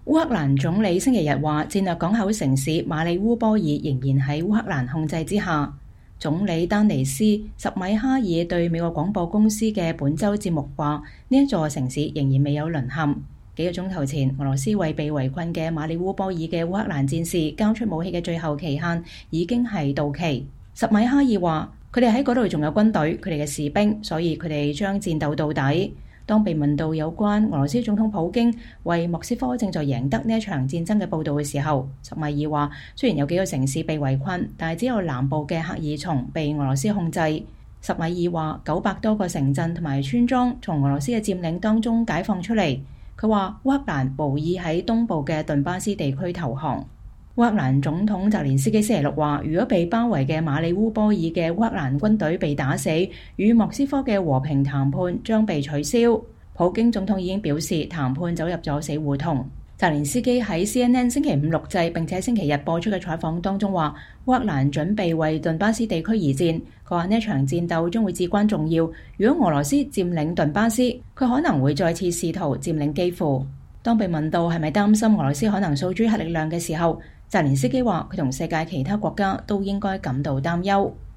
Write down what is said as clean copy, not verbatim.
烏克蘭總理星期日話，戰略港口城市馬里烏波爾仍然喺烏克蘭控制之下。總理丹尼斯·什米哈爾對美國廣播公司嘅本週節目話，呢一座城市仍然未有淪陷。幾個鐘頭前，俄羅斯為被圍困嘅馬里烏波爾嘅烏克蘭戰士交出武器嘅最後期限已經係到期。什米哈爾話，佢哋喺嗰度仲有軍隊，佢哋嘅士兵，所以佢哋將戰鬥到底。當被問到有關俄羅斯總統普京為莫斯科正在贏得呢一場戰爭嘅報導嘅時候，什米爾話：雖然有幾個城市被圍困，但係只有南部嘅赫爾松被俄羅斯控制。什米爾話：900多個城鎮同埋村莊從俄羅斯嘅佔領當中解放出嚟。佢話烏克蘭無意喺東部嘅頓巴斯地區投降。烏克蘭總統澤連斯基星期六話：如果被包圍嘅馬里烏波爾嘅烏克蘭軍隊被打死，與莫斯科嘅和平談判將被取消。普京總統已經表示談判走入咗死胡同。澤連斯基喺 CNN 星期五錄製並且星期日播出嘅採訪當中話：烏克蘭準備為頓巴斯地區而戰。佢話呢一場戰鬥將會至關重要。如果俄羅斯佔領頓巴斯，佢可能會再次試圖佔領基輔。當被問到係咪擔心俄羅斯可能訴諸核力量嘅時候，澤連斯基話：佢同世界其他國家都應該感到擔憂。